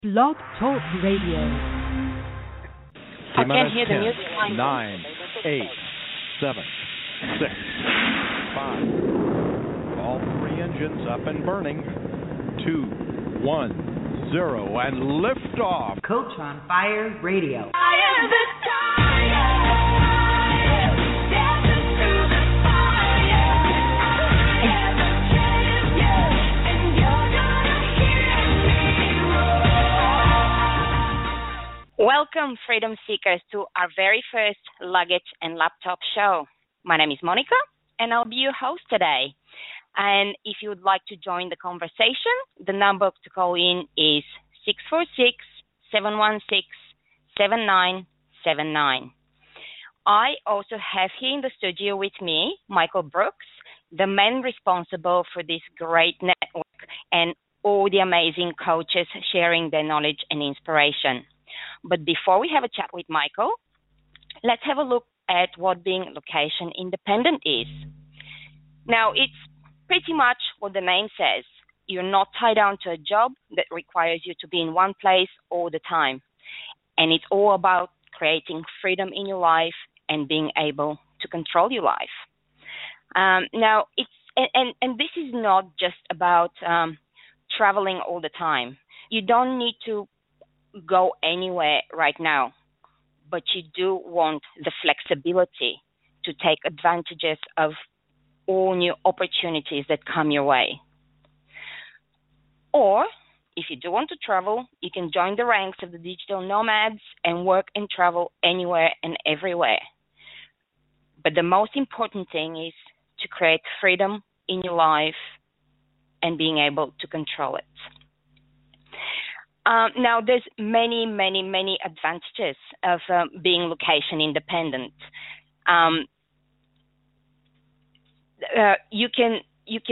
Blog Talk Radio. I can't hear the music. 9, 8, 7, 6, 5. All three engines up and burning. 2, 1, 0, and liftoff. Coach on Fire Radio. Welcome, Freedom Seekers, to our very first Luggage and Laptop show. My name is Monica, and I'll be your host today. And if you would like to join the conversation, the number to call in is 646-716-7979. I also have here in the studio with me Michael Brooks, the man responsible for this great network and all the amazing coaches sharing their knowledge and inspiration. But before we have a chat with Michael, let's have a look at what being location independent is. Now, it's pretty much what the name says. You're not tied down to a job that requires you to be in one place all the time. And it's all about creating freedom in your life and being able to control your life. Now, this is not just about traveling all the time. You don't need to go anywhere right now, but you do want the flexibility to take advantages of all new opportunities that come your way. Or, if you do want to travel, you can join the ranks of the digital nomads and work and travel anywhere and everywhere. But the most important thing is to create freedom in your life and being able to control it. Now, there's many advantages of being location independent. You can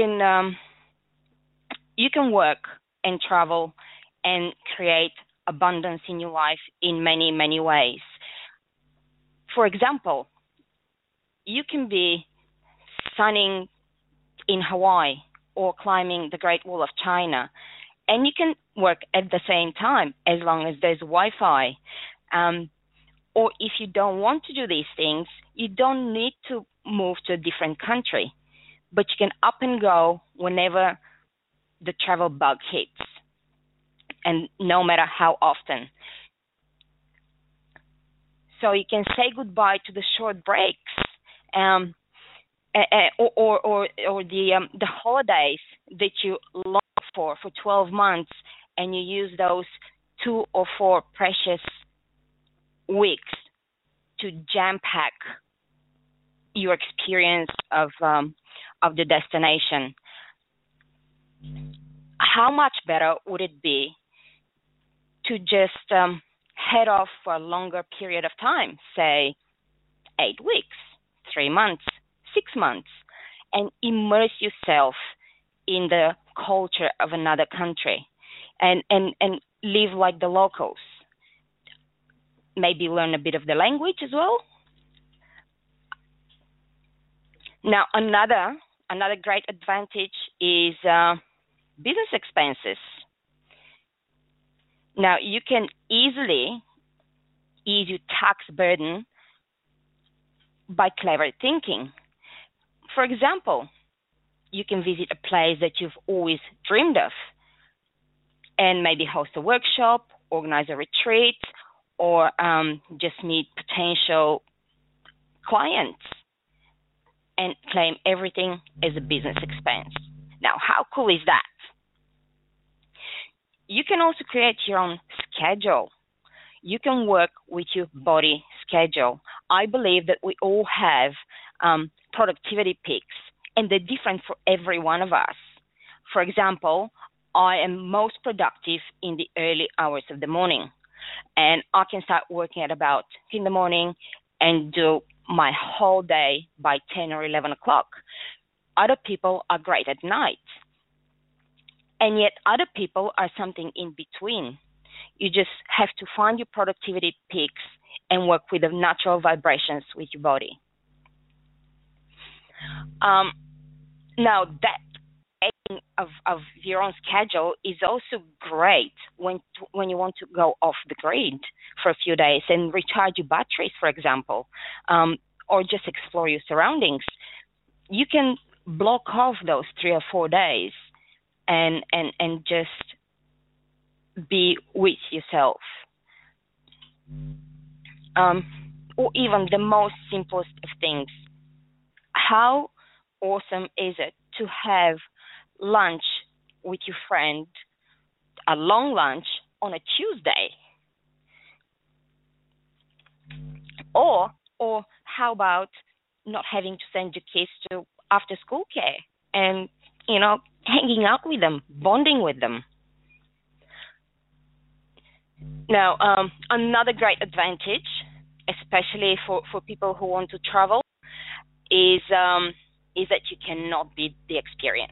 work and travel and create abundance in your life in many ways. For example, you can be sunning in Hawaii or climbing the Great Wall of China, and you can work at the same time as long as there's Wi-Fi. Or if you don't want to do these things, you don't need to move to a different country, but you can up and go whenever the travel bug hits, and no matter how often. So you can say goodbye to the short breaks, or the holidays that you long for 12 months, and you use those 2 or 4 precious weeks to jam-pack your experience of the destination. How much better would it be to just head off for a longer period of time, say 8 weeks, 3 months, 6 months, and immerse yourself in the culture of another country and live like the locals. Maybe learn a bit of the language as well. Now, another great advantage is business expenses. Now, you can easily ease your tax burden by clever thinking. For example, you can visit a place that you've always dreamed of and maybe host a workshop, organize a retreat, or just meet potential clients and claim everything as a business expense. Now, how cool is that? You can also create your own schedule. You can work with your body schedule. I believe that we all have productivity peaks, and they're different for every one of us. For example, I am most productive in the early hours of the morning, and I can start working at about in the morning and do my whole day by 10 or 11 o'clock. Other people are great at night, and yet other people are something in between. You just have to find your productivity peaks and work with the natural vibrations with your body. Now, that of your own schedule is also great when you want to go off the grid for a few days and recharge your batteries, for example, or just explore your surroundings. You can block off those 3 or 4 days and just be with yourself. Or even the most simplest of things. How awesome is it to have lunch with your friend, a long lunch on a Tuesday? Or how about not having to send your kids to after school care and, hanging out with them, bonding with them? Now, another great advantage, especially for people who want to travel, is that you cannot beat the experience.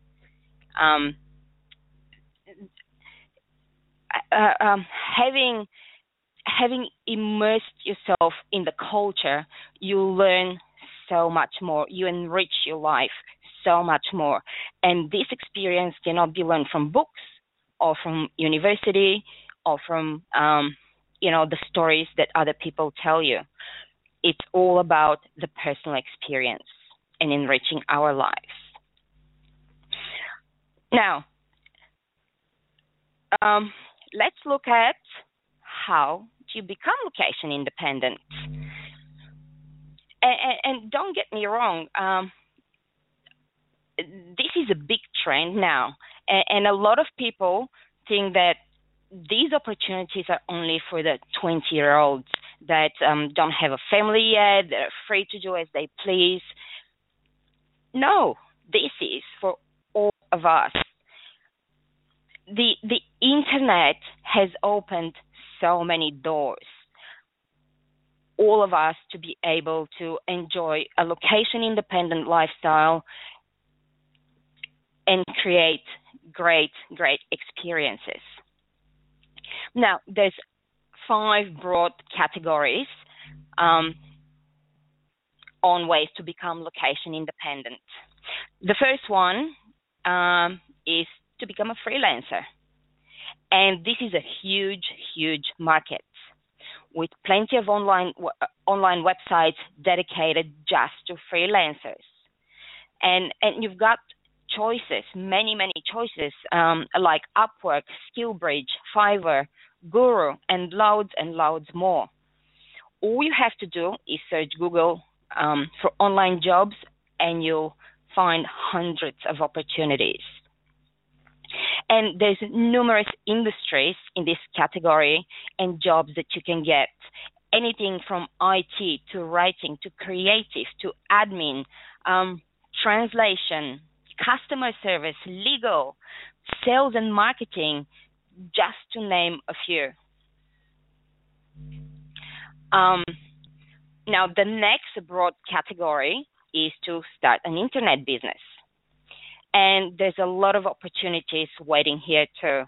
Having immersed yourself in the culture, you learn so much more. You enrich your life so much more. And this experience cannot be learned from books or from university or from, the stories that other people tell you. It's all about the personal experience and enriching our lives. Now, let's look at how to become location independent. And don't get me wrong, this is a big trend now. And a lot of people think that these opportunities are only for the 20-year-olds that don't have a family yet, they're free to do as they please. No, this is for all of us. The internet has opened so many doors. All of us to be able to enjoy a location-independent lifestyle and create great experiences. Now, there's 5 broad categories on ways to become location independent. The first one is to become a freelancer. And this is a huge market with plenty of online websites dedicated just to freelancers. And you've got choices, many choices, like Upwork, SkillBridge, Fiverr, Guru, and loads more. All you have to do is search Google for online jobs, and you'll find hundreds of opportunities. And there's numerous industries in this category and jobs that you can get. Anything from IT to writing to creative to admin, translation, customer service, legal, sales and marketing, just to name a few. Now, the next broad category is to start an internet business. And there's a lot of opportunities waiting here too.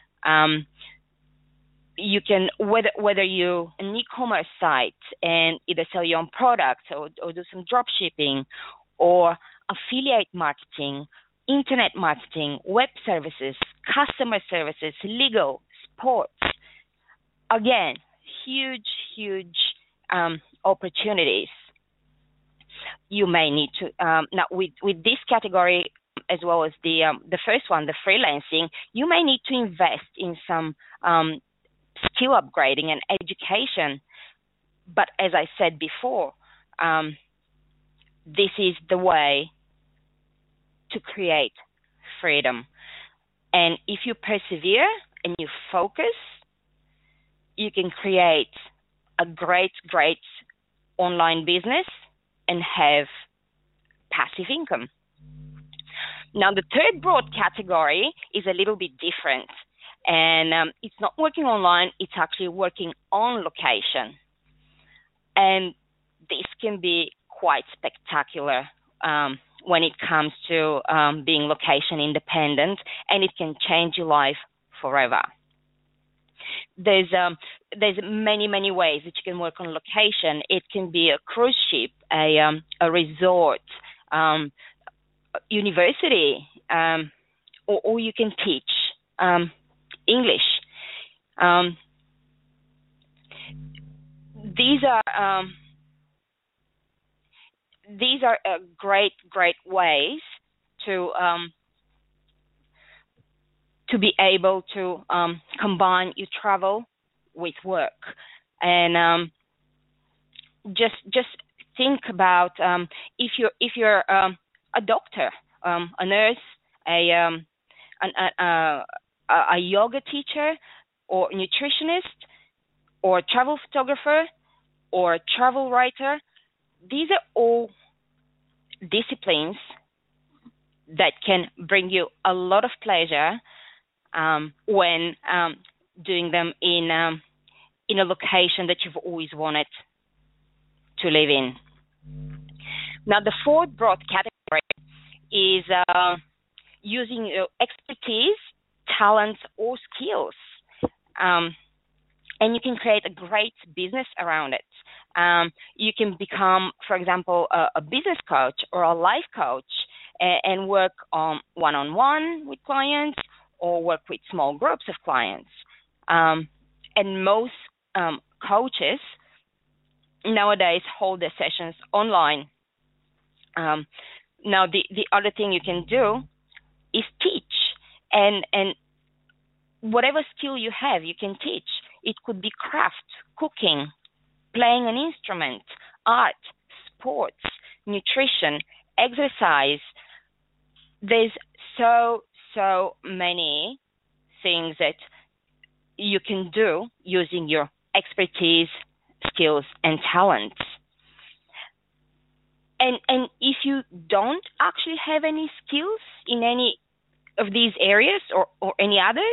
You can, whether you an e-commerce site and either sell your own products or do some drop shipping, or affiliate marketing, internet marketing, web services, customer services, legal, sports. Again, huge opportunities. You may need to now with this category, as well as the first one, the freelancing, you may need to invest in some skill upgrading and education. But as I said before, this is the way to create freedom. And if you persevere and you focus, you can create a great online business and have passive income. Now, the third broad category is a little bit different. And it's not working online, it's actually working on location. And this can be quite spectacular when it comes to being location independent, and it can change your life forever. There's many ways that you can work on location. It can be a cruise ship, a resort, university, or you can teach English. These are great ways to be able to combine your travel with work. And just think about if you're a doctor, a nurse, a yoga teacher, or nutritionist, or travel photographer, or travel writer. These are all disciplines that can bring you a lot of pleasure when doing them in a location that you've always wanted to live in. Now, the fourth broad category is using your expertise, talents, or skills. And you can create a great business around it. You can become, for example, a business coach or a life coach and work on one-on-one with clients or work with small groups of clients. And most coaches nowadays hold their sessions online. Now, the other thing you can do is teach. And whatever skill you have, you can teach. It could be craft, cooking, playing an instrument, art, sports, nutrition, exercise. There's so many things that you can do using your expertise, skills, and talents. And if you don't actually have any skills in any of these areas or any others,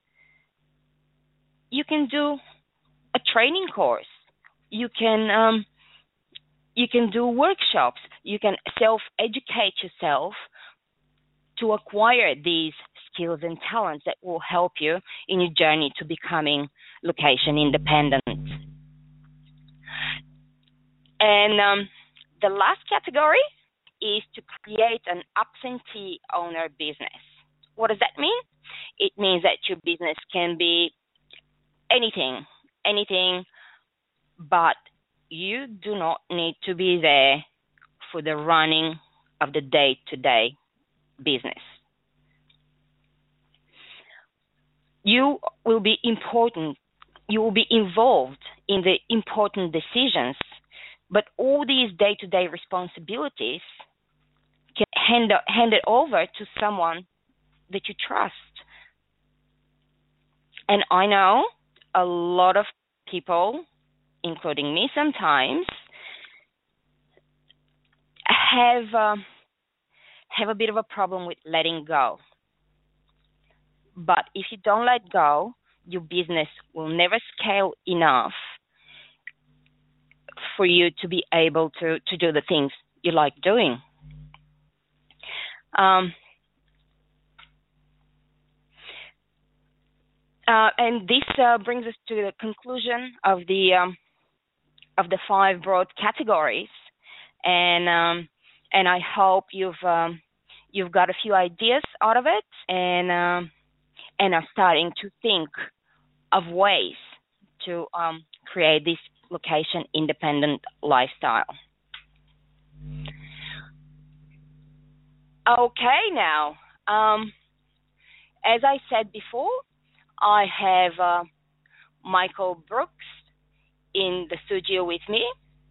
you can do a training course. You can do workshops. You can self-educate yourself to acquire these skills and talents that will help you in your journey to becoming location independent. And the last category is to create an absentee owner business. What does that mean? It means that your business can be anything, but you do not need to be there for the running of the day-to-day business. You will be important. You will be involved in the important decisions, but all these day-to-day responsibilities can hand it over to someone that you trust. And I know a lot of people, including me sometimes, have a bit of a problem with letting go. But if you don't let go, your business will never scale enough for you to be able to do the things you like doing. And this brings us to the conclusion of the 5 broad categories, and I hope you've got a few ideas out of it, and are starting to think of ways to create this location independent lifestyle. Okay, now, as I said before, I have Michael Brooks in the studio with me.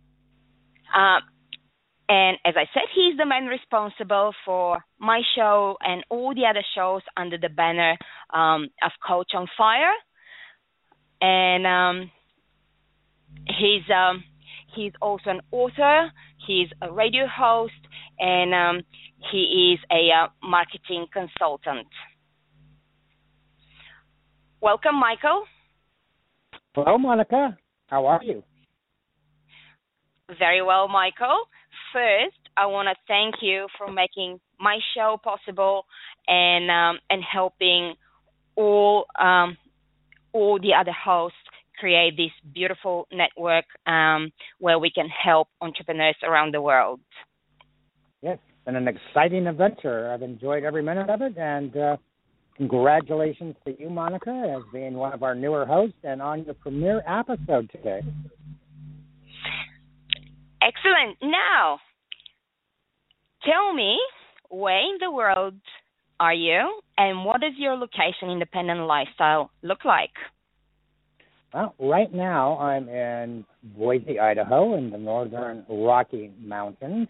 And as I said, he's the man responsible for my show and all the other shows under the banner of Coach on Fire. And he's also an author, he's a radio host, and he is a marketing consultant. Welcome, Michael. Hello, Monica. How are you? Very well, Michael. First, I want to thank you for making my show possible and helping all the other hosts create this beautiful network where we can help entrepreneurs around the world. Yes, it's been an exciting adventure. I've enjoyed every minute of it, and congratulations to you, Monica, as being one of our newer hosts and on your premiere episode today. Excellent. Now, tell me, where in the world are you, and what does your location-independent lifestyle look like? Well, right now I'm in Boise, Idaho, in the northern Rocky Mountains.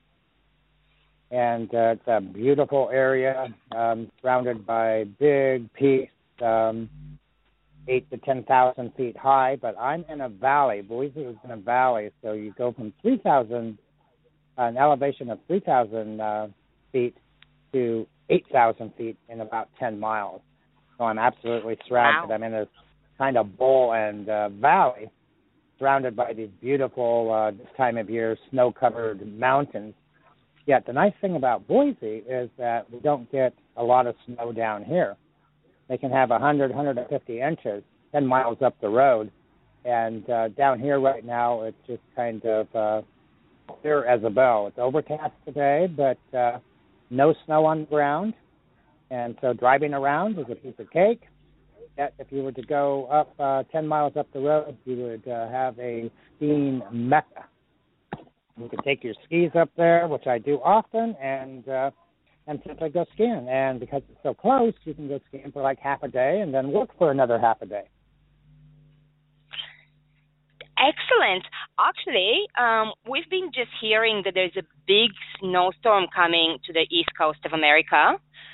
And it's a beautiful area surrounded by big peaks, 8,000 to 10,000 feet high. But I'm in a valley. Boise is in a valley, so you go from 3,000, an elevation of 3,000 feet to 8,000 feet in about 10 miles. So I'm absolutely surrounded. Wow. I'm in this kind of bowl and valley surrounded by these beautiful, this time of year, snow-covered mountains. Yet the nice thing about Boise is that we don't get a lot of snow down here. They can have 100, 150 inches 10 miles up the road. And down here right now, it's just kind of clear as a bell. It's overcast today, but no snow on the ground. And so driving around is a piece of cake. Yet if you were to go up 10 miles up the road, you would have a skiing mecca. You can take your skis up there, which I do often, and simply go skiing. And because it's so close, you can go skiing for like half a day and then work for another half a day. Excellent. Actually, we've been just hearing that there's a big snowstorm coming to the east coast of America,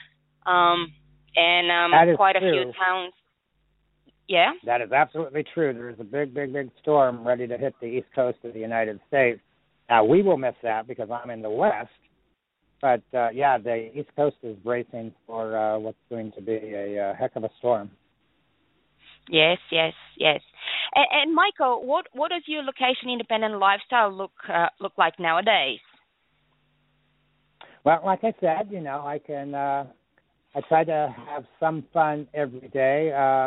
and quite a few towns. Yeah? That is absolutely true. There is a big, big, big storm ready to hit the east coast of the United States. Now, we will miss that because I'm in the west. But, the east coast is bracing for what's going to be a heck of a storm. Yes. And Michael, what does your location-independent lifestyle look like nowadays? Well, like I said, I can I try to have some fun every day.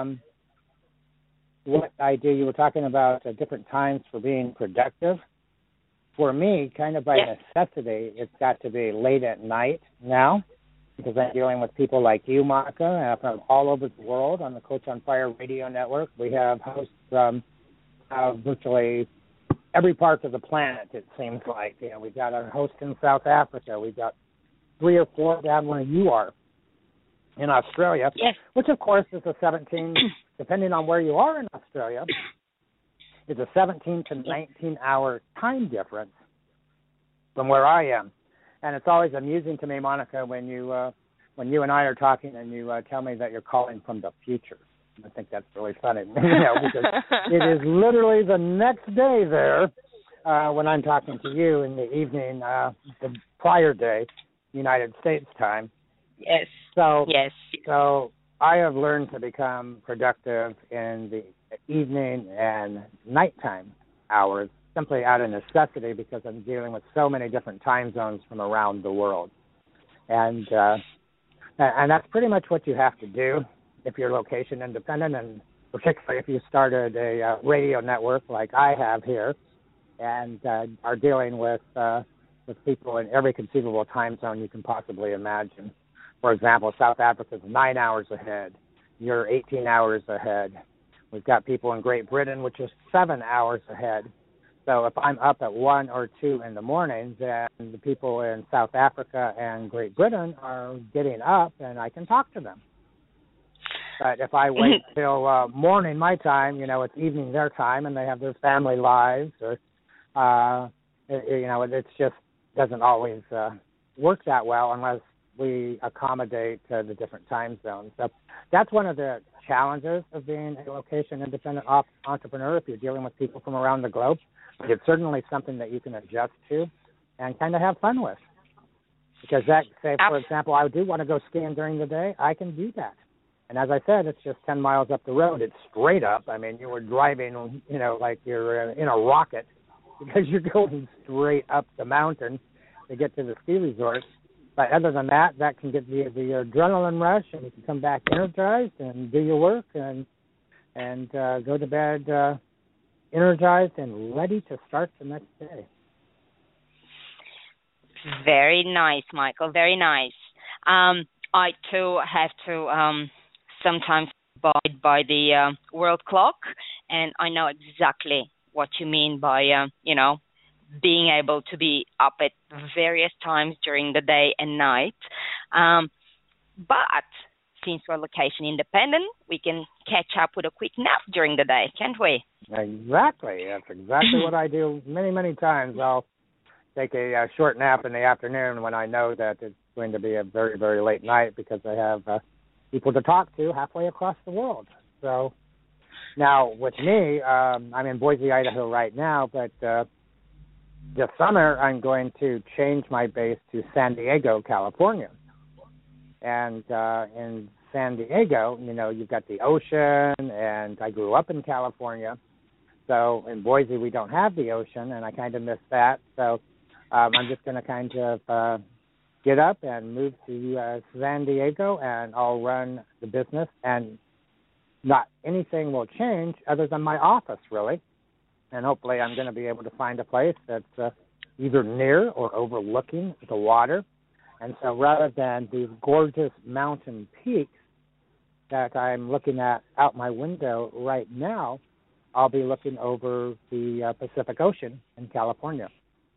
What I do, you were talking about different times for being productive. For me, kind of by necessity, it's got to be late at night now, because I'm dealing with people like you, Monica, from all over the world on the Coach on Fire radio network. We have hosts from virtually every part of the planet, it seems like. We've got a host in South Africa. We've got 3 or 4 down where you are in Australia, which, of course, is a 17, depending on where you are in Australia, is a 17 to 19-hour time difference from where I am. And it's always amusing to me, Monica, when you and I are talking and you tell me that you're calling from the future. I think that's really funny, because it is literally the next day there when I'm talking to you in the evening, the prior day, United States time. Yes. So I have learned to become productive in the evening and nighttime hours simply out of necessity because I'm dealing with so many different time zones from around the world. And that's pretty much what you have to do if you're location independent, and particularly if you started a radio network like I have here and are dealing with people in every conceivable time zone you can possibly imagine. For example, South Africa's 9 hours ahead. You're 18 hours ahead. We've got people in Great Britain, which is 7 hours ahead. So if I'm up at 1 or 2 in the morning, then the people in South Africa and Great Britain are getting up, and I can talk to them. But if I wait till morning my time, it's evening their time, and they have their family lives, or it just doesn't always work that well unless we accommodate the different time zones. So that's one of the challenges of being a location-independent entrepreneur if you're dealing with people from around the globe. But it's certainly something that you can adjust to and kind of have fun with. Because for example, I do want to go skiing during the day, I can do that. And as I said, it's just 10 miles up the road. It's straight up. I mean, you were driving, like you're in a rocket because you're going straight up the mountain to get to the ski resort. But other than that, that can get the adrenaline rush, and you can come back energized and do your work and go to bed energized and ready to start the next day. Very nice, Michael. Very nice. I too have to sometimes abide by the world clock, and I know exactly what you mean by, being able to be up at various times during the day and night. But since we're location independent, we can catch up with a quick nap during the day, can't we? Exactly. That's exactly what I do many, many times. I'll take a short nap in the afternoon when I know that it's going to be a very, very late night because I have people to talk to halfway across the world. So now with me, I'm in Boise, Idaho right now, but this summer I'm going to change my base to San Diego, California. And in San Diego, you've got the ocean, and I grew up in California. So in Boise, we don't have the ocean, and I kind of miss that. So I'm just going to kind of get up and move to San Diego, and I'll run the business. And not anything will change other than my office, really. And hopefully I'm going to be able to find a place that's either near or overlooking the water. And so rather than these gorgeous mountain peaks that I'm looking at out my window right now, I'll be looking over the Pacific Ocean in California.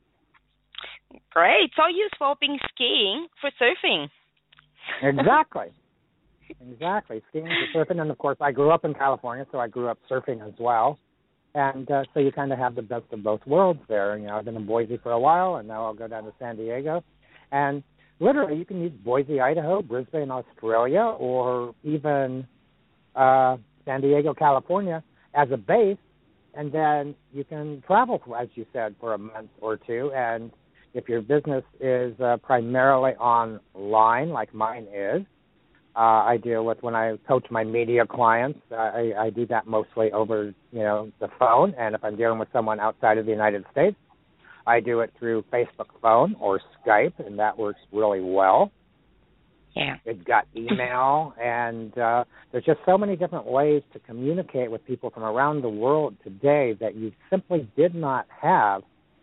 Great. So you're swapping skiing for surfing. Exactly. Skiing for surfing. And, of course, I grew up in California, so I grew up surfing as well. And so you kind of have the best of both worlds there. I've been in Boise for a while, and now I'll go down to San Diego. And literally, you can use Boise, Idaho, Brisbane, Australia, or even San Diego, California as a base, and then you can travel, as you said, for a month or two. And if your business is primarily online, like mine is, I deal with, when I coach my media clients, I do that mostly over, the phone. And if I'm dealing with someone outside of the United States, I do it through Facebook phone or Skype, and that works really well. Yeah. It's got email, and there's just so many different ways to communicate with people from around the world today that you simply did not have,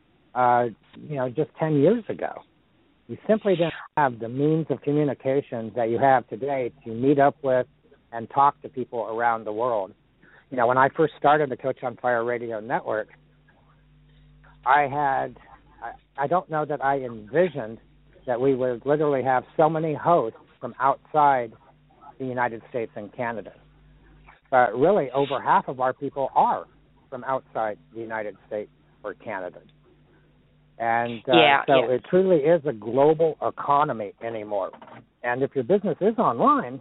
just 10 years ago. You simply didn't have the means of communication that you have today to meet up with and talk to people around the world. When I first started the Coach on Fire Radio Network, I don't know that I envisioned that we would literally have so many hosts from outside the United States and Canada. But really, over half of our people are from outside the United States or Canada. And it truly is a global economy anymore. And if your business is online,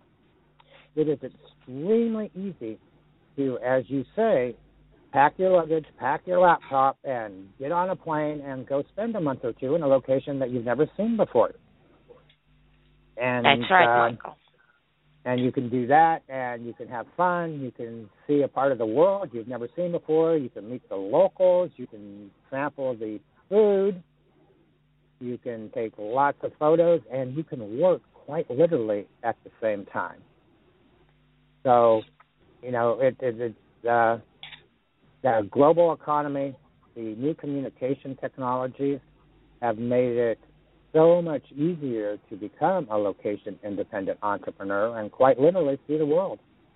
it is extremely easy to, as you say, pack your luggage, pack your laptop, and get on a plane and go spend a month or two in a location that you've never seen before. And that's right, Michael. And you can do that, and you can have fun. You can see a part of the world you've never seen before. You can meet the locals. You can sample the food. You can take lots of photos, and you can work quite literally at the same time. So, it's the global economy, the new communication technologies have made it so much easier to become a location-independent entrepreneur and quite literally see the world.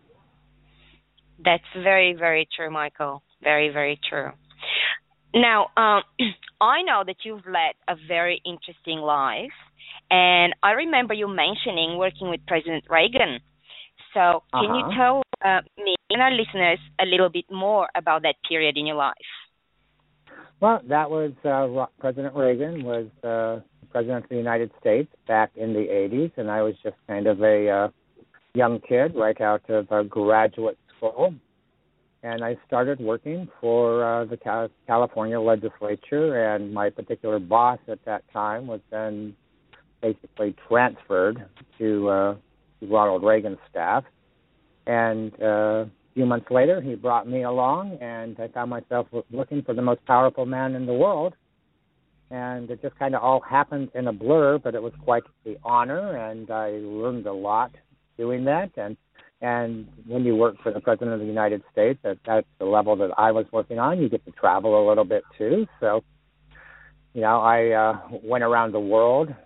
That's very, very true, Michael. Very, very true. Now, I know that you've led a very interesting life, and I remember you mentioning working with President Reagan. So can you tell me and our listeners a little bit more about that period in your life? Well, that was President Reagan was President of the United States back in the 80s, and I was just kind of a young kid right out of graduate school. And I started working for the California legislature, and my particular boss at that time was then basically transferred to Ronald Reagan's staff. And a few months later, he brought me along, and I found myself looking for the most powerful man in the world. And it just kind of all happened in a blur, but it was quite the honor, and I learned a lot doing that. And when you work for the President of the United States, that's the level that I was working on, you get to travel a little bit too. So, I went around the world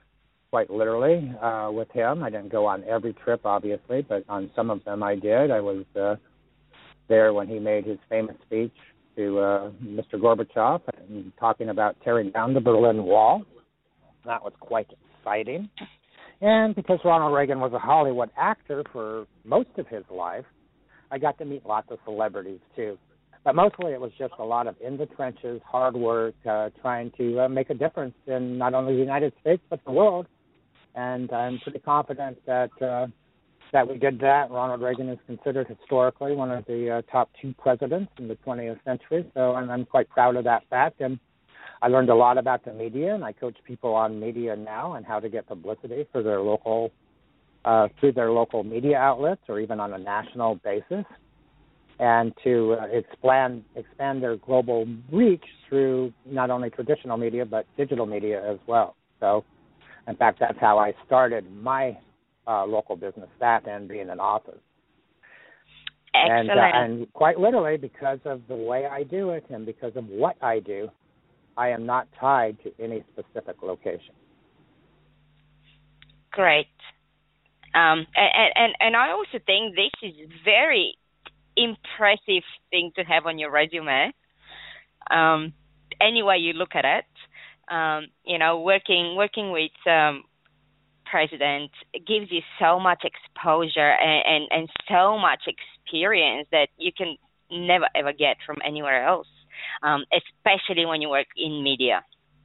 quite literally with him. I didn't go on every trip, obviously, but on some of them I did. I was there when he made his famous speech to Mr. Gorbachev and talking about tearing down the Berlin Wall. That was quite exciting. And because Ronald Reagan was a Hollywood actor for most of his life, I got to meet lots of celebrities too. But mostly it was just a lot of in the trenches, hard work, trying to make a difference in not only the United States but the world. And I'm pretty confident that we did that. Ronald Reagan is considered historically one of the top 2 presidents in the 20th century, so I'm quite proud of that fact. And I learned a lot about the media, and I coach people on media now and how to get publicity for their local through their local media outlets or even on a national basis, and to expand their global reach through not only traditional media but digital media as well. So, in fact, that's how I started my local business, that and being an author. Excellent. And quite literally, because of the way I do it and because of what I do, I am not tied to any specific location. Great. And I also think this is very impressive thing to have on your resume. Any way you look at it, working with president gives you so much exposure and so much experience that you can never ever get from anywhere else, especially when you work in media.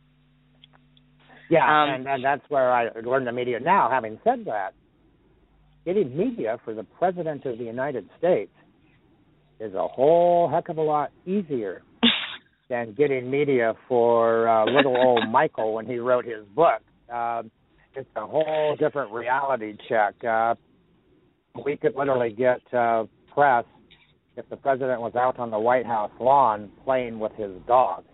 Yeah, and that's where I learned the media. Now, having said that, getting media for the President of the United States is a whole heck of a lot easier than getting media for little old Michael when he wrote his book. It's a whole different reality check. We could literally get press if the President was out on the White House lawn playing with his dog.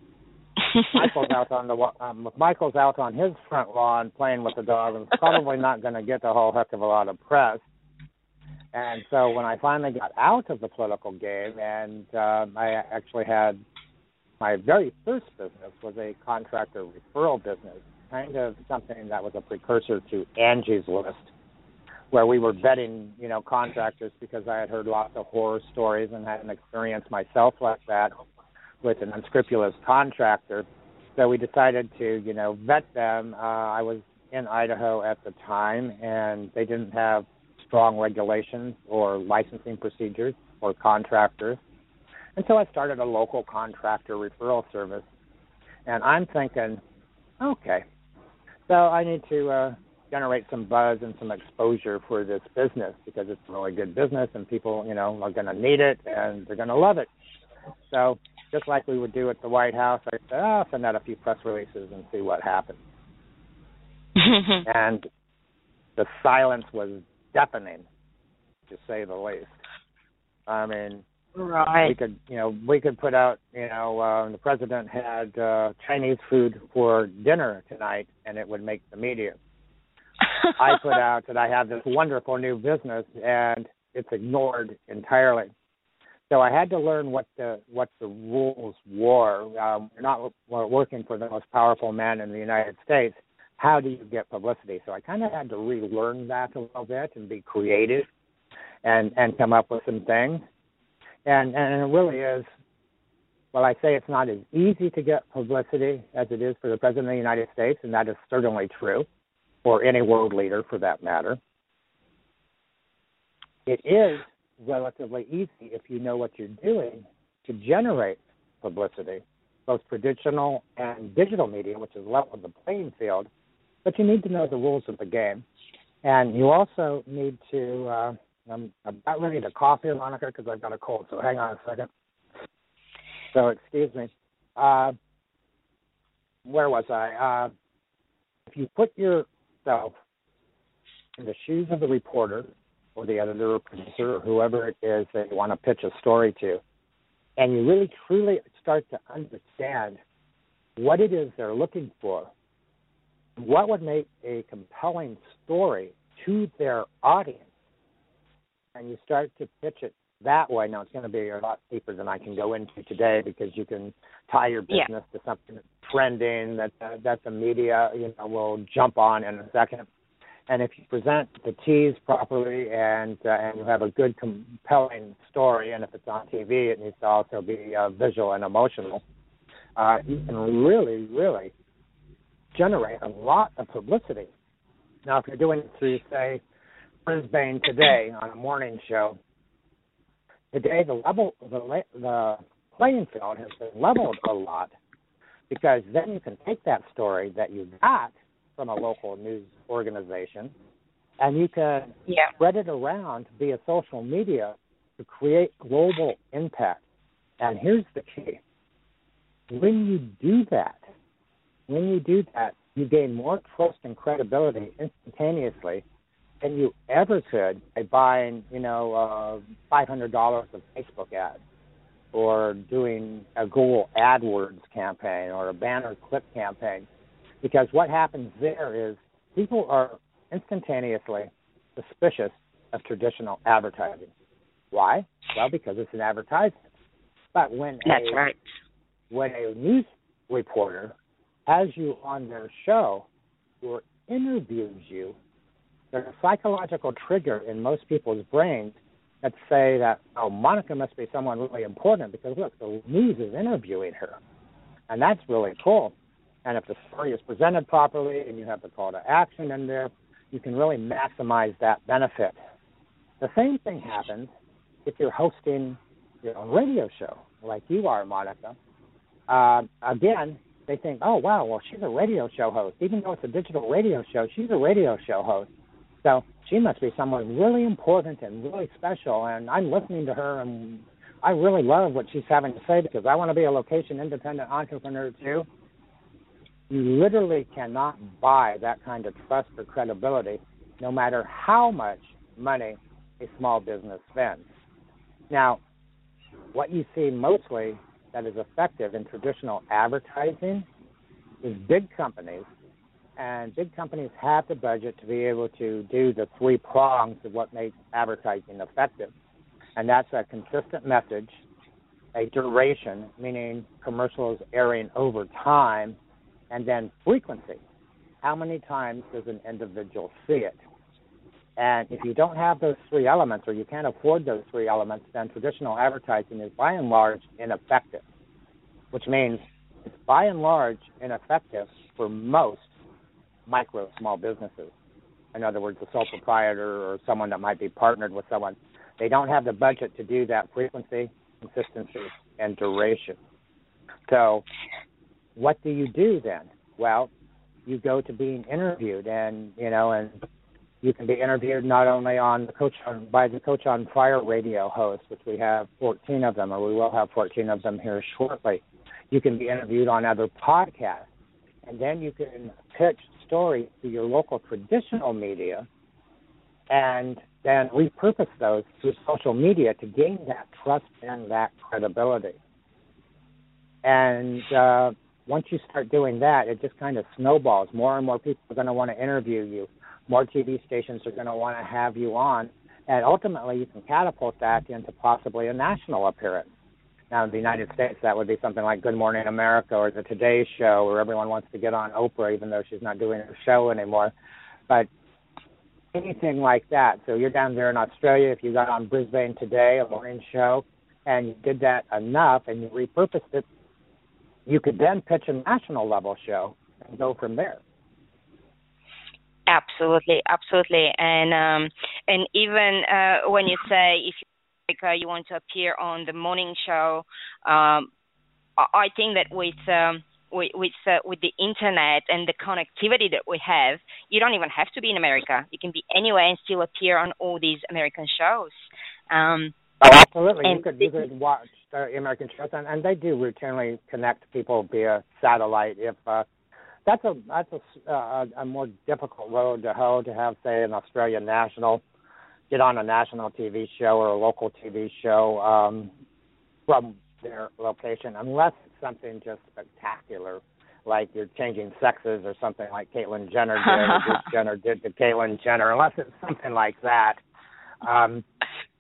Michael's out on his front lawn playing with the dog and probably not going to get a whole heck of a lot of press. And so when I finally got out of the political game, and I actually had my very first business was a contractor referral business, kind of something that was a precursor to Angie's List, where we were vetting, contractors because I had heard lots of horror stories and had an experience myself like that with an unscrupulous contractor. So we decided to, vet them. I was in Idaho at the time, and they didn't have strong regulations or licensing procedures for contractors. And so I started a local contractor referral service. And I'm thinking, okay, so I need to generate some buzz and some exposure for this business because it's a really good business and people, are going to need it and they're going to love it. So just like we would do at the White House, I said, I'll send out a few press releases and see what happens. And the silence was deafening, to say the least. I mean, right. we could put out, the president had Chinese food for dinner tonight, and it would make the media. I put out that I have this wonderful new business, and it's ignored entirely. So I had to learn what the rules were. We're not working for the most powerful man in the United States. How do you get publicity? So I kind of had to relearn that a little bit and be creative and come up with some things. And it really is, well, I say it's not as easy to get publicity as it is for the President of the United States, and that is certainly true, or any world leader for that matter. It is relatively easy if you know what you're doing to generate publicity, both traditional and digital media, which is level the playing field, but you need to know the rules of the game. And you also need to, I'm about ready to cough here, Monica, because I've got a cold, so hang on a second. So excuse me. Where was I? If you put yourself in the shoes of the reporter or the editor or producer or whoever it is that you want to pitch a story to, and you really truly start to understand what it is they're looking for, what would make a compelling story to their audience, and you start to pitch it that way. Now, it's going to be a lot deeper than I can go into today because you can tie your business to something that's trending that the media, will jump on in a second. And if you present the tease properly and you have a good, compelling story, and if it's on TV, it needs to also be visual and emotional, you can really, really generate a lot of publicity. Now, if you're doing it through, say, Brisbane Today on a morning show, today the playing field has been leveled a lot, because then you can take that story that you got from a local news organization and you can spread it around via social media to create global impact. And here's the key. When you do that, you gain more trust and credibility instantaneously than you ever could by buying, $500 of Facebook ads or doing a Google AdWords campaign or a banner clip campaign. Because what happens there is people are instantaneously suspicious of traditional advertising. Why? Well, because it's an advertisement. But when a news reporter has you on their show or interviews you, there's a psychological trigger in most people's brains that say that, Monica must be someone really important because, look, the news is interviewing her. And that's really cool. And if the story is presented properly and you have the call to action in there, you can really maximize that benefit. The same thing happens if you're hosting your own radio show like you are, Monica. Again, they think, oh, wow, well, she's a radio show host. Even though it's a digital radio show, she's a radio show host. So she must be someone really important and really special, and I'm listening to her, and I really love what she's having to say because I want to be a location-independent entrepreneur too. You literally cannot buy that kind of trust or credibility no matter how much money a small business spends. Now, what you see mostly that is effective in traditional advertising is big companies, and big companies have the budget to be able to do the three prongs of what makes advertising effective. And that's a consistent message, a duration, meaning commercials airing over time, and then frequency. How many times does an individual see it? And if you don't have those three elements, or you can't afford those three elements, then traditional advertising is by and large ineffective, which means it's by and large ineffective for most small businesses. In other words, a sole proprietor or someone that might be partnered with someone. They don't have the budget to do that frequency, consistency, and duration. So what do you do then? Well, you go to being interviewed, and you can be interviewed not only by the Coach on Fire radio hosts, which we have 14 of them, or we will have 14 of them here shortly. You can be interviewed on other podcasts, and then you can pitch stories to your local traditional media and then repurpose those through social media to gain that trust and that credibility. And once you start doing that, it just kind of snowballs. More and more people are going to want to interview you. More TV stations are going to want to have you on. And ultimately, you can catapult that into possibly a national appearance. Now, in the United States, that would be something like Good Morning America or the Today Show, where everyone wants to get on Oprah, even though she's not doing her show anymore. But anything like that. So you're down there in Australia. If you got on Brisbane Today, a morning show, and you did that enough and you repurposed it, you could then pitch a national level show and go from there. Absolutely. And even when you say if you want to appear on the morning show, I think that with the internet and the connectivity that we have, you don't even have to be in America. You can be anywhere and still appear on all these American shows. Absolutely. You could watch American shows, and they do routinely connect people via satellite. If that's a more difficult road to hoe, to have, say, an Australian national get on a national TV show or a local TV show from their location, unless it's something just spectacular, like you're changing sexes or something like Caitlyn Jenner did, or Bruce Jenner did to Caitlyn Jenner, unless it's something like that.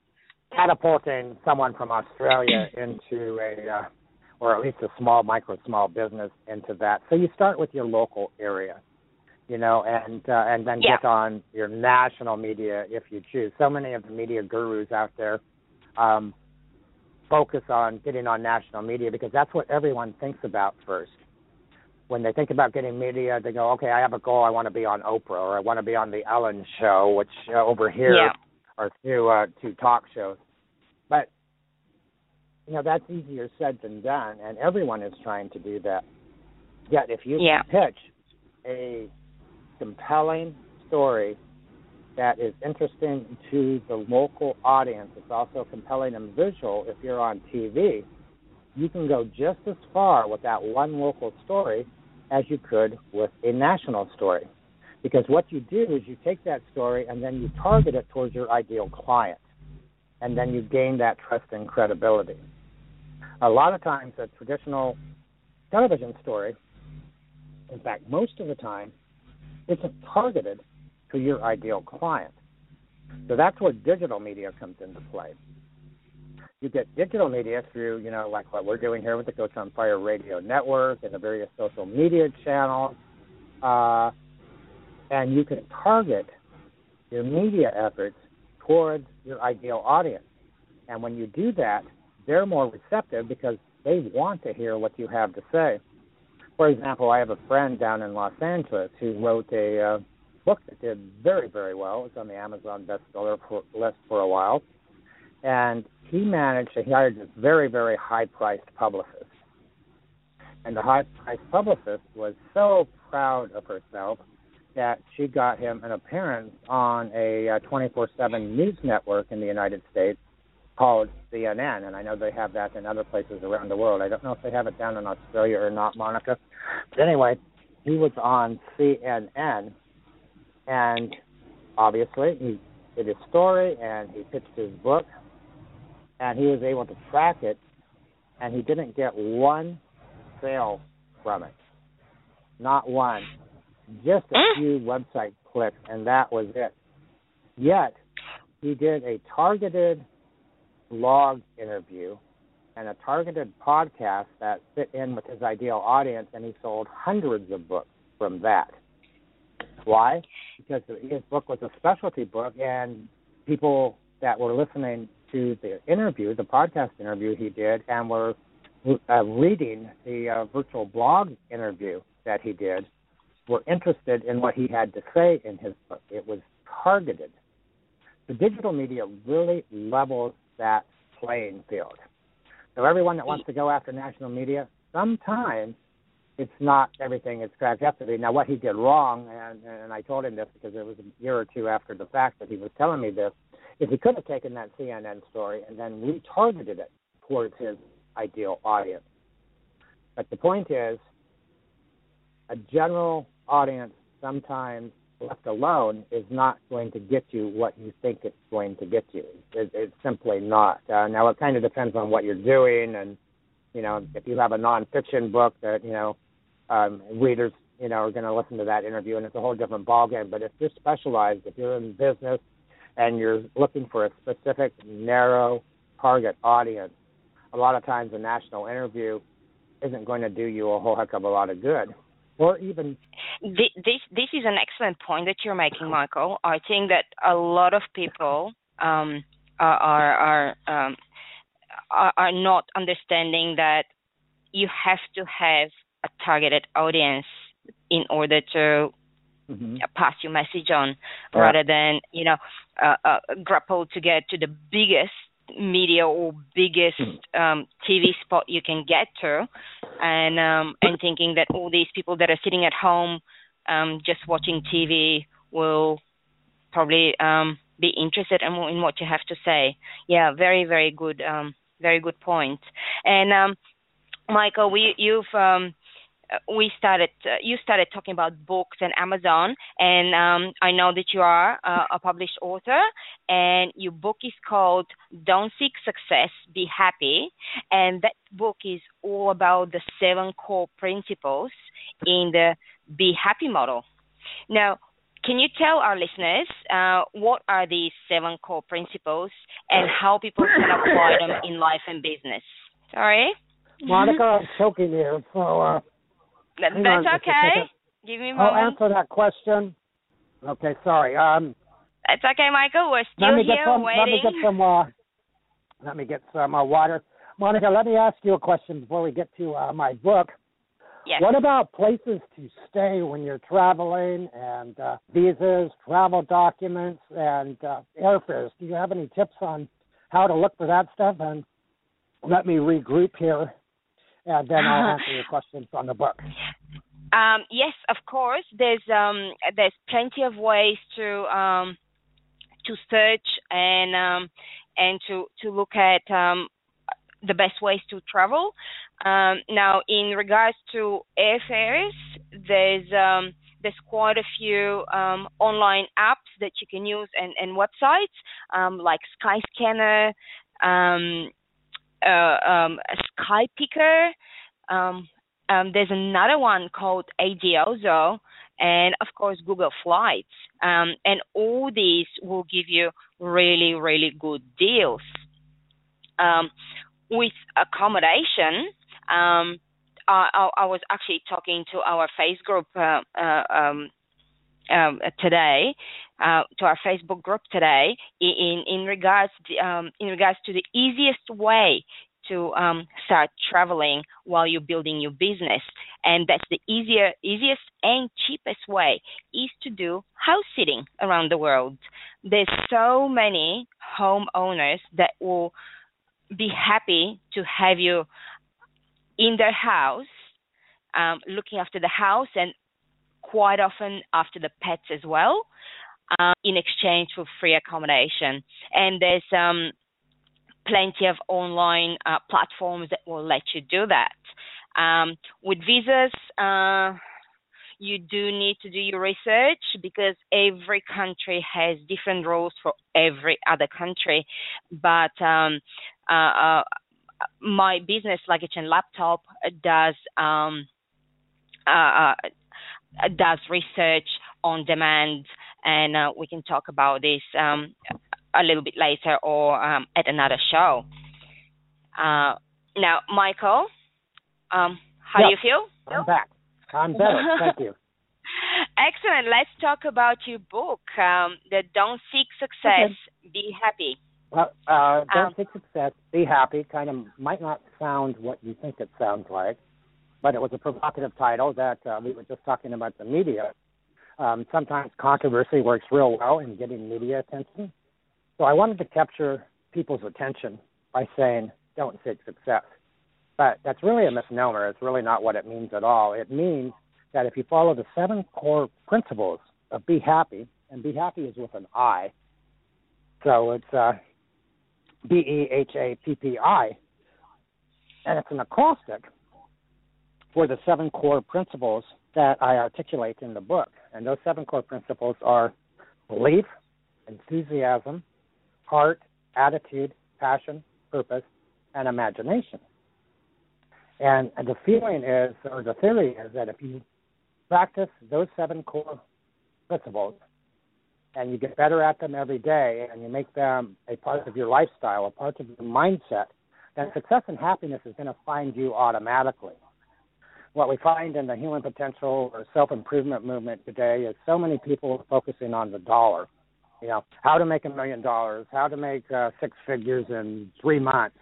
catapulting someone from Australia into or at least a small business into that. So you start with your local area, and then get on your national media if you choose. So many of the media gurus out there focus on getting on national media because that's what everyone thinks about first. When they think about getting media, they go, okay, I have a goal. I want to be on Oprah, or I want to be on the Ellen Show, which over here are two talk shows. But that's easier said than done, and everyone is trying to do that. Yet if you pitch a compelling story that is interesting to the local audience, it's also compelling and visual if you're on TV, you can go just as far with that one local story as you could with a national story. Because what you do is you take that story and then you target it towards your ideal client, and then you gain that trust and credibility. A lot of times a traditional television story, in fact, most of the time, isn't targeted to your ideal client. So that's where digital media comes into play. You get digital media through, like what we're doing here with the Coach on Fire Radio Network and the various social media channels, and you can target your media efforts towards your ideal audience. And when you do that, they're more receptive because they want to hear what you have to say. For example, I have a friend down in Los Angeles who wrote a book that did very, very well. It was on the Amazon bestseller list for a while. And he hired this very, very high-priced publicist. And the high-priced publicist was so proud of herself that she got him an appearance on a 24/7 news network in the United States called CNN, and I know they have that in other places around the world. I don't know if they have it down in Australia or not, Monica. But anyway, he was on CNN, and obviously he did his story, and he pitched his book, and he was able to track it, and he didn't get one sale from it. Not one. Just a few website clicks, and that was it. Yet, he did a targeted blog interview and a targeted podcast that fit in with his ideal audience, and he sold hundreds of books from that. Why? Because his book was a specialty book, and people that were listening to the interview, the podcast interview he did, and were reading the virtual blog interview that he did, were interested in what he had to say in his book. It was targeted. The digital media really levels that playing field. So everyone that wants to go after national media, sometimes it's not everything it's cracked up to be. Now, what he did wrong, and I told him this because it was a year or two after the fact that he was telling me this, is he could have taken that CNN story and then retargeted it towards his ideal audience. But the point is, a general audience sometimes left alone is not going to get you what you think it's going to get you. It's simply not. Now, it kind of depends on what you're doing, and, if you have a nonfiction book that, readers, are going to listen to that interview, and it's a whole different ballgame. But if you're specialized, if you're in business and you're looking for a specific, narrow target audience, a lot of times a national interview isn't going to do you a whole heck of a lot of good. Or even this is an excellent point that you're making, Michael. I think that a lot of people are not understanding that you have to have a targeted audience in order to pass your message on, rather than grapple to get to the biggest media or biggest TV spot you can get to, and thinking that all these people that are sitting at home just watching TV will probably be interested in what you have to say. Yeah, very, very good point. And Michael, you started talking about books and Amazon, and I know that you are a published author, and your book is called Don't Seek Success, Be Happy, and that book is all about the 7 core principles in the Be Happy model. Now, can you tell our listeners what are these 7 core principles and how people can apply them in life and business? Sorry? Monica, I'm choking here, so... That's okay. Give me a moment. I'll answer that question. Okay, sorry. It's okay, Michael. We're still here waiting. Let me get some water. Monica, let me ask you a question before we get to my book. Yes. What about places to stay when you're traveling and visas, travel documents, and airfares? Do you have any tips on how to look for that stuff? And let me regroup here, and then I'll answer your questions on the book. Yes, of course. There's plenty of ways to search and to look at the best ways to travel. Now, in regards to airfares, there's quite a few online apps that you can use and websites like Skyscanner, Skypicker. There's another one called Adiozo, and of course Google Flights. And all these will give you really, really good deals. With accommodation, I was actually talking to our Face group today, to our Facebook group today, in regards to the easiest way to start traveling while you're building your business, and that's the easiest and cheapest way is to do house sitting around the world. There's so many homeowners that will be happy to have you in their house, looking after the house and quite often after the pets as well, in exchange for free accommodation. And there's plenty of online platforms that will let you do that. With visas, you do need to do your research because every country has different rules for every other country. But my business, Luggage and Laptop, does research on demand, and we can talk about this a little bit later or at another show. Now, Michael, how do you feel? I'm back. I'm better. Thank you. Excellent. Let's talk about your book, the Don't Seek Success, Be Happy. Well, Don't Seek Success, Be Happy kind of might not sound what you think it sounds like, but it was a provocative title that we were just talking about the media. Sometimes controversy works real well in getting media attention. So I wanted to capture people's attention by saying, don't seek success. But that's really a misnomer. It's really not what it means at all. It means that if you follow the 7 core principles of Be Happy, and Be Happy is with an I, so it's BEHAPPI, and it's an acrostic for the 7 core principles that I articulate in the book. And those 7 core principles are belief, enthusiasm, heart, attitude, passion, purpose, and imagination. And the feeling is, or the theory is, that if you practice those 7 core principles and you get better at them every day and you make them a part of your lifestyle, a part of your mindset, then success and happiness is going to find you automatically. What we find in the human potential or self-improvement movement today is so many people are focusing on the dollar. You know, how to make $1 million, how to make 6 figures in 3 months.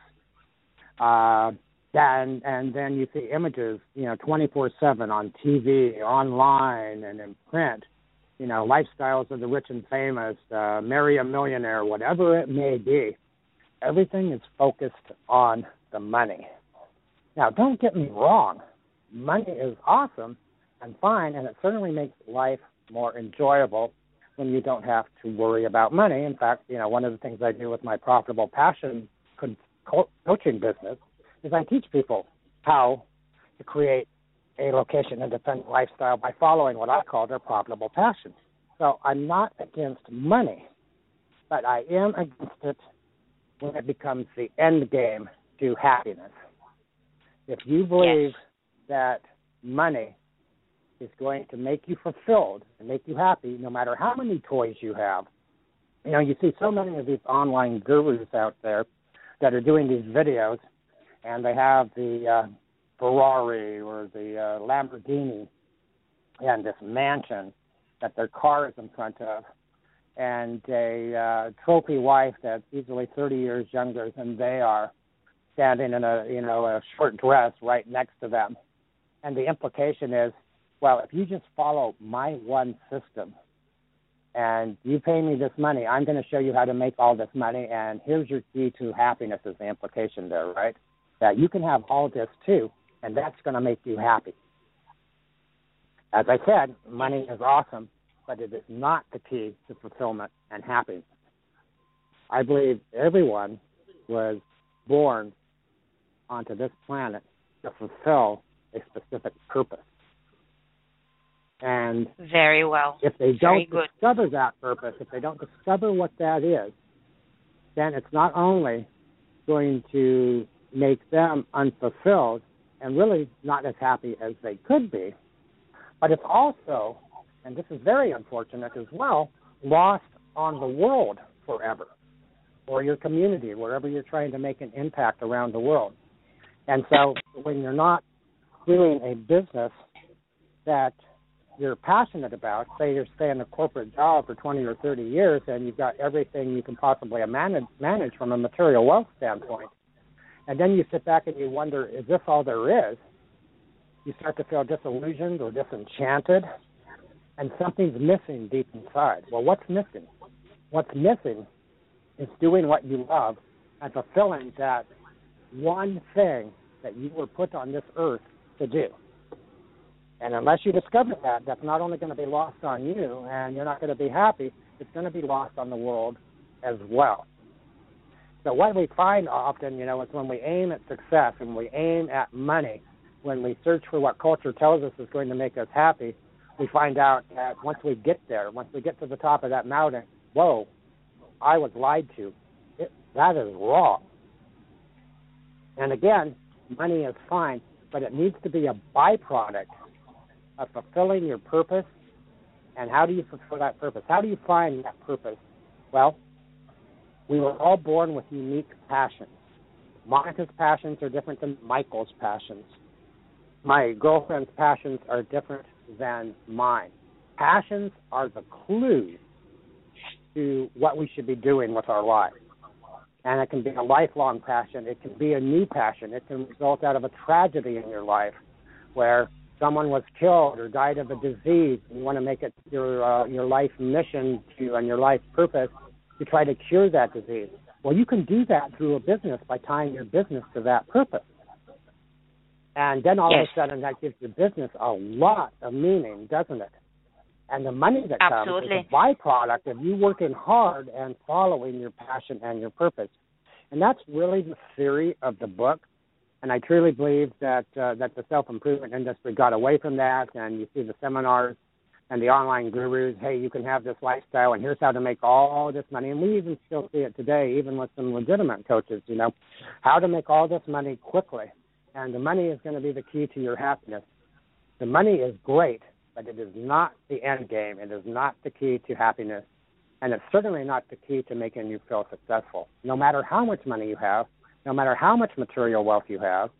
And then you see images, 24/7 on TV, online, and in print. Lifestyles of the rich and famous, marry a millionaire, whatever it may be. Everything is focused on the money. Now, don't get me wrong. Money is awesome and fine, and it certainly makes life more enjoyable when you don't have to worry about money. In fact, one of the things I do with my Profitable Passion coaching business is I teach people how to create a location-independent lifestyle by following what I call their profitable passion. So I'm not against money, but I am against it when it becomes the end game to happiness. If you believe that money is going to make you fulfilled and make you happy no matter how many toys you have. You know, you see so many of these online gurus out there that are doing these videos, and they have the Ferrari or the Lamborghini and this mansion that their car is in front of, and a trophy wife that's easily 30 years younger than they are, standing in a short dress right next to them. And the implication is, well, if you just follow my one system and you pay me this money, I'm going to show you how to make all this money, and here's your key to happiness is the implication there, right? That you can have all this too, and that's going to make you happy. As I said, money is awesome, but it is not the key to fulfillment and happiness. I believe everyone was born onto this planet to fulfill a specific purpose. And very well. If they don't discover that purpose, if they don't discover what that is, then it's not only going to make them unfulfilled and really not as happy as they could be, but it's also, and this is very unfortunate as well, lost on the world forever, or your community, wherever you're trying to make an impact around the world. And so when you're not doing a business that you're passionate about, say you're staying in a corporate job for 20 or 30 years and you've got everything you can possibly manage from a material wealth standpoint, and then you sit back and you wonder, is this all there is? You start to feel disillusioned or disenchanted, and something's missing deep inside. Well, what's missing? What's missing is doing what you love and fulfilling that one thing that you were put on this earth to do. And unless you discover that, that's not only going to be lost on you and you're not going to be happy, it's going to be lost on the world as well. So what we find often, is when we aim at success and we aim at money, when we search for what culture tells us is going to make us happy, we find out that once we get there, once we get to the top of that mountain, whoa, I was lied to. That is wrong. And again, money is fine, but it needs to be a byproduct of fulfilling your purpose. And how do you fulfill that purpose? How do you find that purpose? Well, we were all born with unique passions. Monica's passions are different than Michael's passions. My girlfriend's passions are different than mine. Passions are the clue to what we should be doing with our lives. And it can be a lifelong passion. It can be a new passion. It can result out of a tragedy in your life where someone was killed or died of a disease. You want to make it your life mission and your life purpose to try to cure that disease. Well, you can do that through a business by tying your business to that purpose. And then all of a sudden that gives your business a lot of meaning, doesn't it? And the money that comes is a byproduct of you working hard and following your passion and your purpose. And that's really the theory of the book. And I truly believe that the self-improvement industry got away from that. And you see the seminars and the online gurus, hey, you can have this lifestyle, and here's how to make all this money. And we even still see it today, even with some legitimate coaches, how to make all this money quickly. And the money is going to be the key to your happiness. The money is great, but it is not the end game. It is not the key to happiness. And it's certainly not the key to making you feel successful. No matter how much money you have, no matter how much material wealth you have,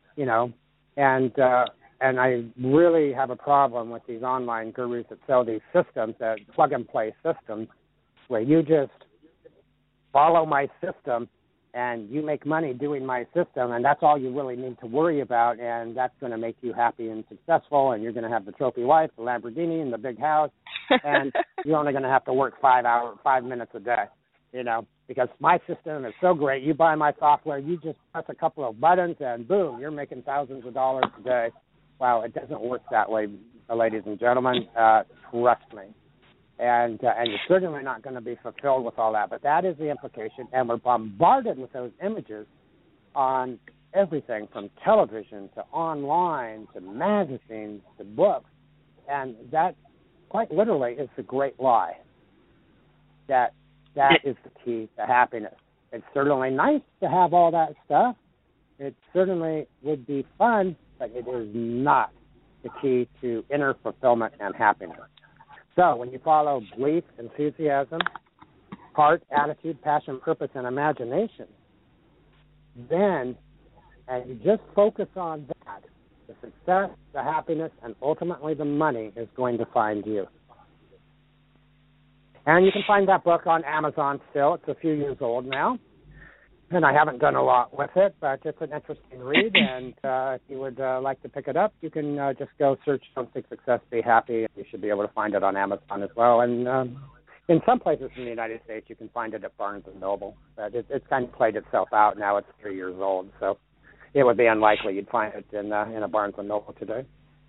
and I really have a problem with these online gurus that sell these systems, that plug-and-play systems, where you just follow my system and you make money doing my system, and that's all you really need to worry about, and that's going to make you happy and successful, and you're going to have the trophy wife, the Lamborghini, and the big house, and you're only going to have to work 5 minutes a day, because my system is so great. You buy my software, you just press a couple of buttons, and boom, you're making thousands of dollars a day. Wow, it doesn't work that way, ladies and gentlemen. Trust me. And you're certainly not going to be fulfilled with all that. But that is the implication, and we're bombarded with those images on everything from television to online to magazines to books. And that, quite literally, is the great lie. That is the key to happiness. It's certainly nice to have all that stuff. It certainly would be fun, but it is not the key to inner fulfillment and happiness. So when you follow belief, enthusiasm, heart, attitude, passion, purpose, and imagination, then, and you just focus on that, the success, the happiness, and ultimately the money is going to find you. And you can find that book on Amazon still. It's a few years old now. And I haven't done a lot with it, but it's an interesting read. And if you would like to pick it up, you can just go search Don't Seek Success, Be Happy. And you should be able to find it on Amazon as well. And in some places in the United States, you can find it at Barnes & Noble. But it's kind of played itself out now. It's 3 years old. So it would be unlikely you'd find it in a Barnes & Noble today.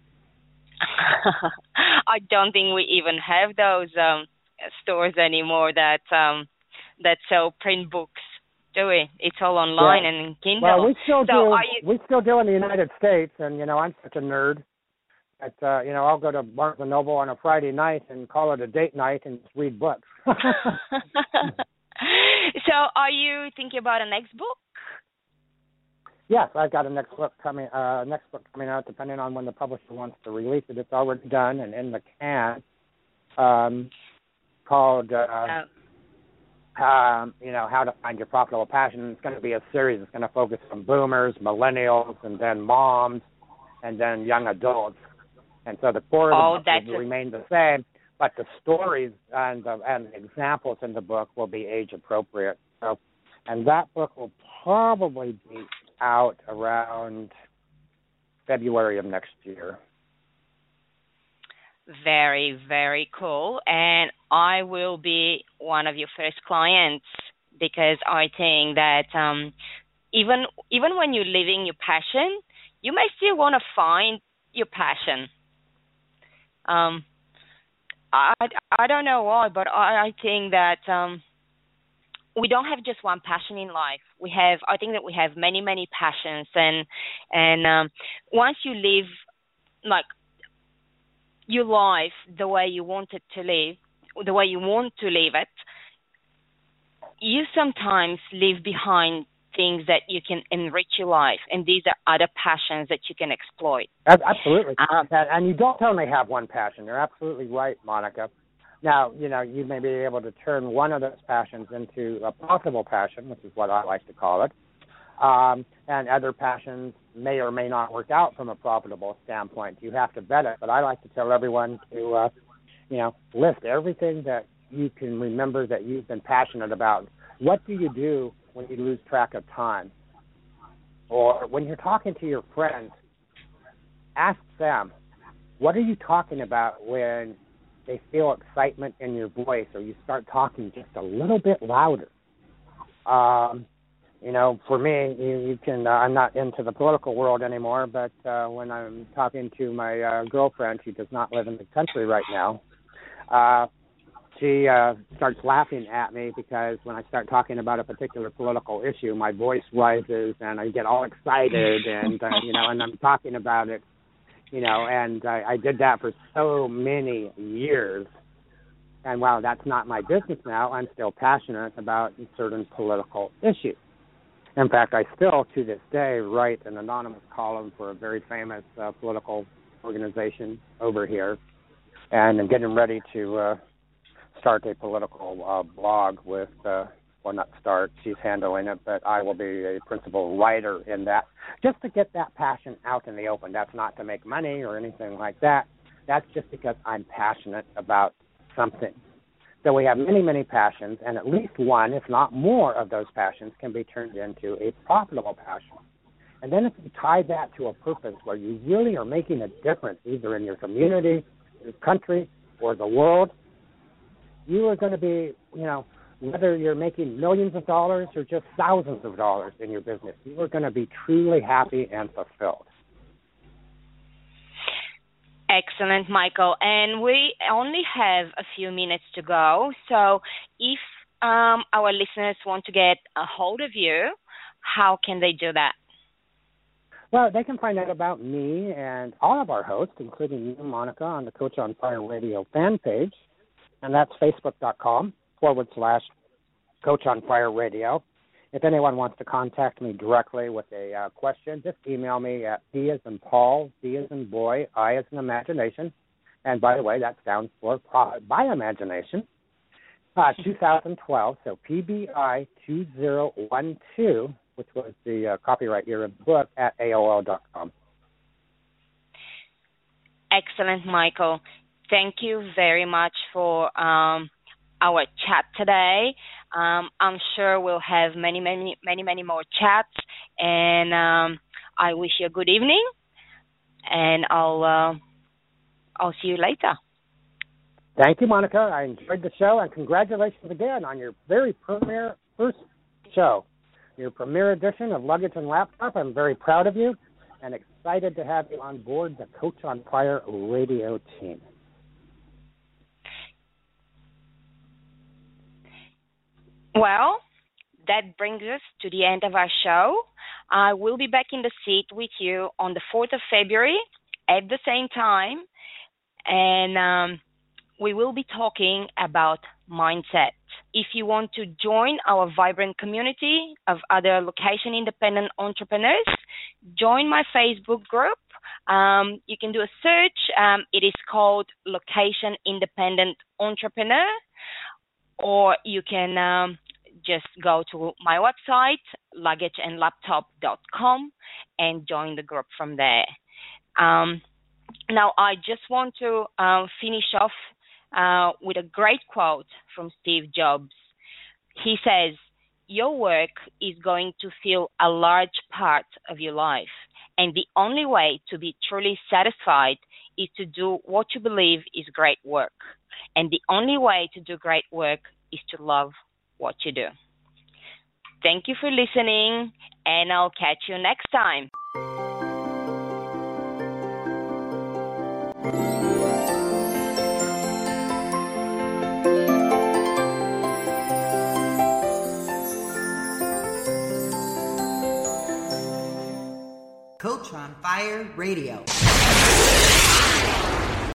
I don't think we even have those stores anymore that sell print books. Do we? It's all online and in Kindle. Well, we still do. We still do in the United States, and I'm such a nerd that I'll go to Barnes & Noble on a Friday night and call it a date night and just read books. So, are you thinking about a next book? Yes, I've got a next book coming out, depending on when the publisher wants to release it. It's already done and in the can. Called. How to Find Your Profitable Passion. It's going to be a series. It's going to focus on boomers, millennials, and then moms, and then young adults. And so the core of the book will remain the same, but the stories and the examples in the book will be age appropriate. So, and that book will probably be out around February of next year. Very, very cool. And I will be one of your first clients because I think that even when you're living your passion, you may still want to find your passion. I don't know why, but I think that we don't have just one passion in life. I think that we have many, many passions, and once you live your life the way you want it to live, the way you want to live it, you sometimes leave behind things that you can enrich your life, and these are other passions that you can exploit. Absolutely. And you don't only have one passion. You're absolutely right, Monica. Now, you may be able to turn one of those passions into a profitable passion, which is what I like to call it. And other passions may or may not work out from a profitable standpoint. You have to vet it. But I like to tell everyone to, list everything that you can remember that you've been passionate about. What do you do when you lose track of time? Or when you're talking to your friends, ask them, what are you talking about when they feel excitement in your voice or you start talking just a little bit louder? For me, you can, I'm not into the political world anymore, but when I'm talking to my girlfriend, who does not live in the country right now, she starts laughing at me because when I start talking about a particular political issue, my voice rises and I get all excited and, and I'm talking about it, and I did that for so many years. And while that's not my business now, I'm still passionate about certain political issues. In fact, I still, to this day, write an anonymous column for a very famous political organization over here. And I'm getting ready to start a political blog with, not start, she's handling it, but I will be a principal writer in that, just to get that passion out in the open. That's not to make money or anything like that. That's just because I'm passionate about something. So we have many, many passions, and at least one, if not more, of those passions can be turned into a profitable passion. And then if you tie that to a purpose where you really are making a difference, either in your community, your country, or the world, you are going to be, whether you're making millions of dollars or just thousands of dollars in your business, you are going to be truly happy and fulfilled. Excellent, Michael. And we only have a few minutes to go. So if our listeners want to get a hold of you, how can they do that? Well, they can find out about me and all of our hosts, including you, Monica, on the Coach on Fire Radio fan page. And that's facebook.com/Coach on Fire Radio. If anyone wants to contact me directly with a question, just email me at P as in Paul, D as in boy, I as in imagination. And by the way, that stands for Profit by Imagination. 2012, so PBI 2012, which was the copyright year of the book, at AOL.com. Excellent, Michael. Thank you very much for our chat today. I'm sure we'll have many more chats, and I wish you a good evening, and I'll see you later. Thank you, Monica. I enjoyed the show, and congratulations again on your very first show, your premiere edition of Luggage and Laptop. I'm very proud of you and excited to have you on board the Coach on Fire radio team. Well, that brings us to the end of our show. I will be back in the seat with you on the 4th of February at the same time, and we will be talking about mindset. If you want to join our vibrant community of other location-independent entrepreneurs, join my Facebook group. You can do a search. It is called Location Independent Entrepreneur, or you can just go to my website, luggageandlaptop.com, and join the group from there. Now, I just want to finish off with a great quote from Steve Jobs. He says, "Your work is going to fill a large part of your life, and the only way to be truly satisfied is to do what you believe is great work. And the only way to do great work is to love what you do." Thank you for listening, and I'll catch you next time. Coach on Fire Radio.